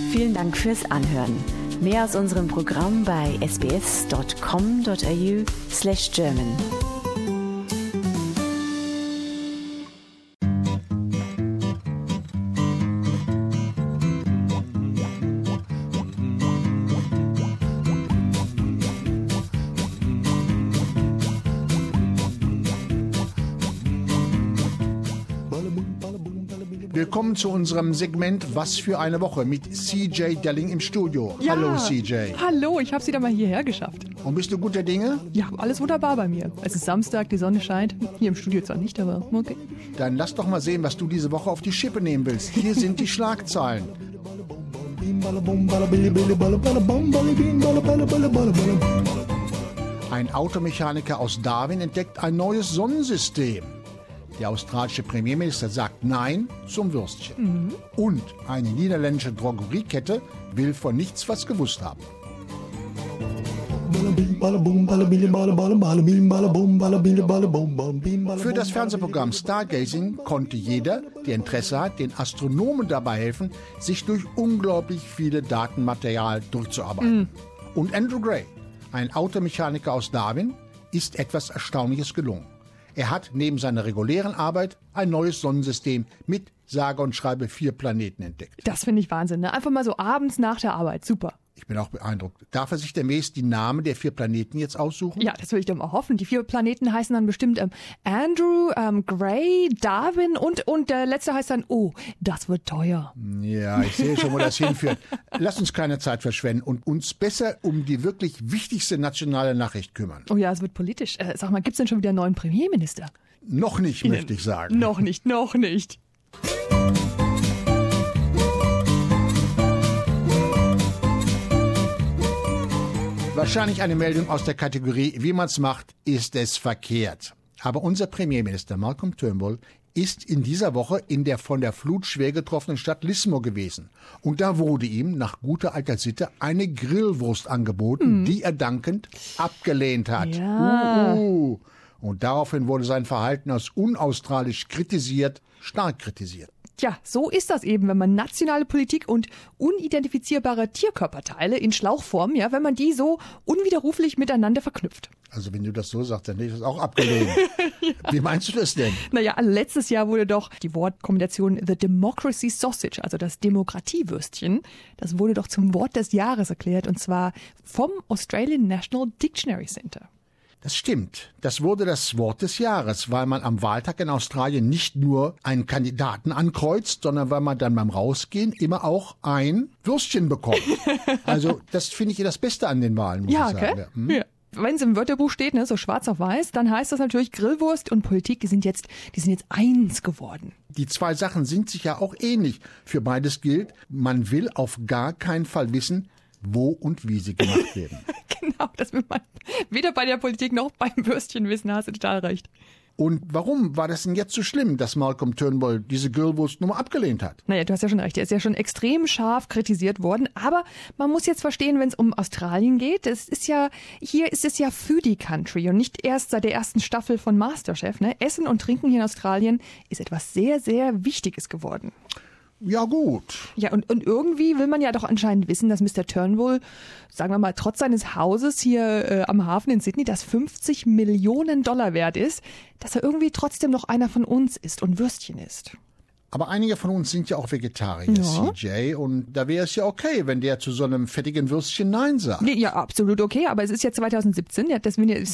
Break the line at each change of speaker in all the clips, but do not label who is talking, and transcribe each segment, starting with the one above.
Vielen Dank fürs Anhören. Mehr aus unserem Programm bei sbs.com.au/German.
Willkommen zu unserem Segment Was für eine Woche mit CJ Delling im Studio.
Ja,
hallo CJ.
Hallo, ich habe es wieder mal hierher geschafft.
Und bist du guter Dinge?
Ja, alles wunderbar bei mir. Es ist Samstag, die Sonne scheint. Hier im Studio zwar nicht, aber okay.
Dann lass doch mal sehen, was du diese Woche auf die Schippe nehmen willst. Hier sind die Schlagzeilen. Ein Automechaniker aus Darwin entdeckt ein neues Sonnensystem. Der australische Premierminister sagt Nein zum Würstchen. Und eine niederländische Drogeriekette will von nichts was gewusst haben. Für das Fernsehprogramm Stargazing konnte jeder, der Interesse hat, den Astronomen dabei helfen, sich durch unglaublich viele Datenmaterial durchzuarbeiten. Und Andrew Gray, ein Automechaniker aus Darwin, ist etwas Erstaunliches gelungen. Er hat neben seiner regulären Arbeit ein neues Sonnensystem mit sage und schreibe 4 Planeten entdeckt.
Das finde ich Wahnsinn, ne? Einfach mal so abends nach der Arbeit, super.
Ich bin auch beeindruckt. Darf er sich demnächst die Namen der 4 Planeten jetzt aussuchen?
Ja, das will ich doch mal hoffen. Die 4 Planeten heißen dann bestimmt Andrew, Gray, Darwin und der letzte heißt dann, oh, das wird teuer.
Ja, ich sehe schon, wo das hinführt. Lass uns keine Zeit verschwenden und uns besser um die wirklich wichtigste nationale Nachricht kümmern.
Oh ja, es wird politisch. Sag mal, gibt's denn schon wieder einen neuen Premierminister?
Noch nicht, möchte ich sagen.
Noch nicht.
Wahrscheinlich eine Meldung aus der Kategorie, wie man's macht, ist es verkehrt. Aber unser Premierminister Malcolm Turnbull ist in dieser Woche in der von der Flut schwer getroffenen Stadt Lismore gewesen. Und da wurde ihm nach guter alter Sitte eine Grillwurst angeboten, die er dankend abgelehnt hat.
Ja.
Und daraufhin wurde sein Verhalten als unaustralisch kritisiert, stark kritisiert.
Tja, so ist das eben, wenn man nationale Politik und unidentifizierbare Tierkörperteile in Schlauchform, ja, wenn man die so unwiderruflich miteinander verknüpft.
Also wenn du das so sagst, dann hätte ich das auch abgelehnt. Ja. Wie meinst du das denn?
Naja, also letztes Jahr wurde doch die Wortkombination The Democracy Sausage, also das Demokratiewürstchen, das wurde doch zum Wort des Jahres erklärt, und zwar vom Australian National Dictionary Center.
Das stimmt. Das wurde das Wort des Jahres, weil man am Wahltag in Australien nicht nur einen Kandidaten ankreuzt, sondern weil man dann beim Rausgehen immer auch ein Würstchen bekommt. Also das finde ich das Beste an den Wahlen, muss ich sagen.
Okay? Ja. Wenn es im Wörterbuch steht, ne, so schwarz auf weiß, dann heißt das natürlich, Grillwurst und Politik, die sind jetzt eins geworden.
Die 2 Sachen sind sich ja auch ähnlich. Für beides gilt, man will auf gar keinen Fall wissen, wo und wie sie gemacht werden.
Genau, das will man weder bei der Politik noch beim Würstchen wissen, hast du total recht.
Und warum war das denn jetzt so schlimm, dass Malcolm Turnbull diese Grillwurst nur mal abgelehnt hat?
Naja, du hast ja schon recht, er ist ja schon extrem scharf kritisiert worden, aber man muss jetzt verstehen, wenn es um Australien geht, hier ist es ja Foodie Country und nicht erst seit der ersten Staffel von MasterChef, ne? Essen und Trinken hier in Australien ist etwas sehr, sehr Wichtiges geworden.
Ja gut.
Ja, und irgendwie will man ja doch anscheinend wissen, dass Mr. Turnbull, sagen wir mal, trotz seines Hauses hier am Hafen in Sydney, das $50 Millionen wert ist, dass er irgendwie trotzdem noch einer von uns ist und Würstchen isst.
Aber einige von uns sind ja auch Vegetarier, ja. CJ, und da wäre es ja okay, wenn der zu so einem fettigen Würstchen Nein sagt.
Nee, ja, absolut okay, aber es ist ja 2017, ja, das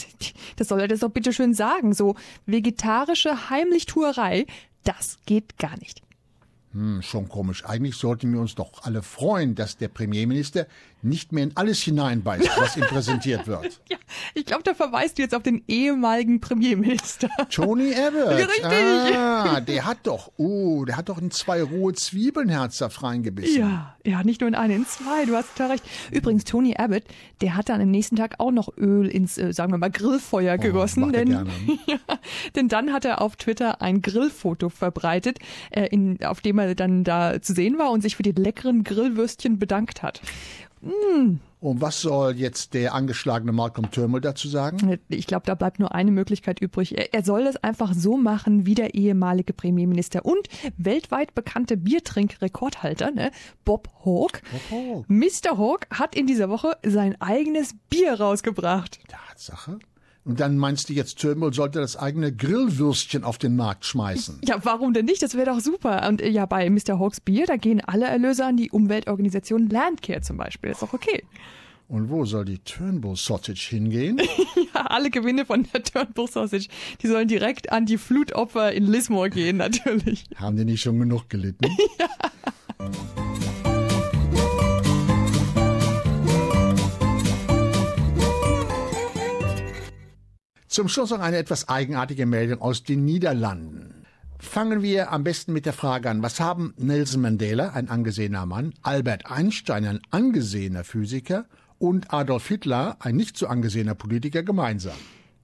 soll er das doch bitte schön sagen, so vegetarische Heimlichtuerei, das geht gar nicht.
Schon komisch. Eigentlich sollten wir uns doch alle freuen, dass der Premierminister nicht mehr in alles hineinbeißt, was ihm präsentiert wird.
Ja, ich glaube, da verweist du jetzt auf den ehemaligen Premierminister.
Tony Abbott.
Ja, richtig.
Der hat doch in 2 rohe Zwiebeln herzhaft reingebissen.
Ja, nicht nur in eine, in 2, du hast total recht. Übrigens, Tony Abbott, der hat dann am nächsten Tag auch noch Öl ins, sagen wir mal, Grillfeuer gegossen.
Macht er gerne.
Denn dann hat er auf Twitter ein Grillfoto verbreitet, auf dem er dann da zu sehen war und sich für die leckeren Grillwürstchen bedankt hat.
Und was soll jetzt der angeschlagene Malcolm Turnbull dazu sagen?
Ich glaube, da bleibt nur eine Möglichkeit übrig. Er soll es einfach so machen wie der ehemalige Premierminister und weltweit bekannte Biertrinkrekordhalter, ne? Bob Hawke. Mr. Hawke hat in dieser Woche sein eigenes Bier rausgebracht.
Tatsache. Und dann meinst du jetzt, Turnbull sollte das eigene Grillwürstchen auf den Markt schmeißen?
Ja, warum denn nicht? Das wäre doch super. Und ja, bei Mr. Hawkes Bier, da gehen alle Erlöse an die Umweltorganisation Landcare zum Beispiel. Ist doch okay.
Und wo soll die Turnbull Sausage hingehen?
Ja, alle Gewinne von der Turnbull Sausage, die sollen direkt an die Flutopfer in Lismore gehen, natürlich.
Haben die nicht schon genug gelitten? Ja. Zum Schluss noch eine etwas eigenartige Meldung aus den Niederlanden. Fangen wir am besten mit der Frage an, was haben Nelson Mandela, ein angesehener Mann, Albert Einstein, ein angesehener Physiker und Adolf Hitler, ein nicht so angesehener Politiker, gemeinsam?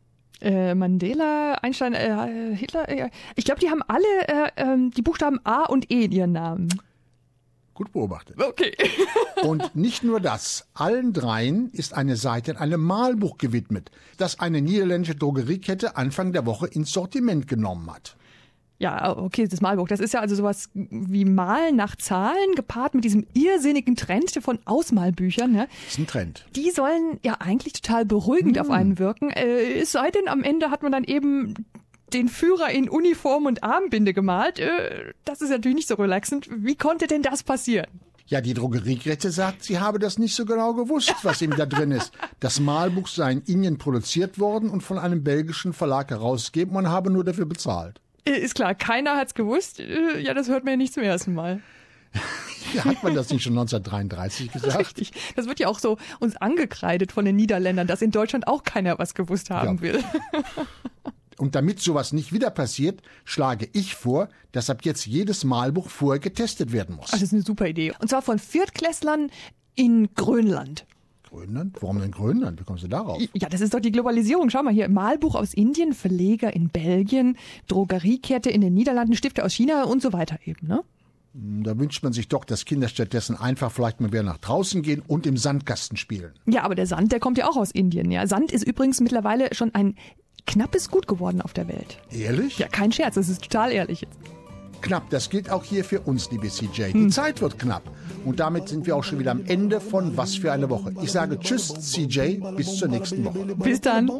Mandela, Einstein, Hitler, ich glaube, die haben alle die Buchstaben A und E in ihren Namen.
Gut beobachtet.
Okay.
Und nicht nur das. Allen dreien ist eine Seite in einem Malbuch gewidmet, das eine niederländische Drogeriekette Anfang der Woche ins Sortiment genommen hat.
Ja, okay, das Malbuch. Das ist ja also sowas wie Malen nach Zahlen, gepaart mit diesem irrsinnigen Trend von Ausmalbüchern. Ne?
Das ist ein Trend.
Die sollen ja eigentlich total beruhigend auf einen wirken. Es sei denn, am Ende hat man dann eben den Führer in Uniform und Armbinde gemalt. Das ist natürlich nicht so relaxend. Wie konnte denn das passieren?
Ja, die Drogeriekette sagt, sie habe das nicht so genau gewusst, was ihm da drin ist. Das Malbuch sei in Indien produziert worden und von einem belgischen Verlag herausgegeben. Man habe nur dafür bezahlt.
Ist klar, keiner hat's gewusst. Ja, das hört man ja nicht zum ersten Mal.
Ja, hat man das nicht schon 1933 gesagt?
Richtig. Das wird ja auch so uns angekreidet von den Niederländern, dass in Deutschland auch keiner was gewusst haben will.
Und damit sowas nicht wieder passiert, schlage ich vor, dass ab jetzt jedes Malbuch vorher getestet werden muss.
Das ist eine super Idee. Und zwar von Viertklässlern in Grönland.
Grönland? Warum denn Grönland? Wie kommst du darauf?
Ja, das ist doch die Globalisierung. Schau mal hier, Malbuch aus Indien, Verleger in Belgien, Drogeriekette in den Niederlanden, Stifter aus China und so weiter eben, ne?
Da wünscht man sich doch, dass Kinder stattdessen einfach vielleicht mal wieder nach draußen gehen und im Sandkasten spielen.
Ja, aber der Sand, der kommt ja auch aus Indien. Ja, Sand ist übrigens mittlerweile schon ein knappes Gut geworden auf der Welt.
Ehrlich?
Ja, kein Scherz, das ist total ehrlich jetzt.
Knapp, das gilt auch hier für uns, liebe CJ. Die Zeit wird knapp. Und damit sind wir auch schon wieder am Ende von Was für eine Woche. Ich sage Tschüss, CJ, bis zur nächsten Woche.
Bis dann.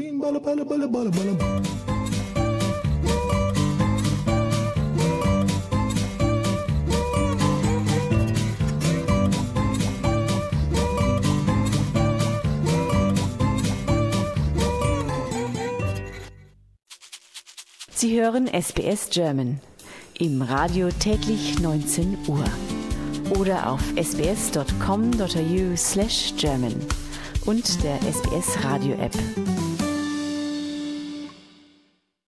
Sie hören SBS German im Radio täglich 19 Uhr oder auf sbs.com.au/German und der SBS Radio App.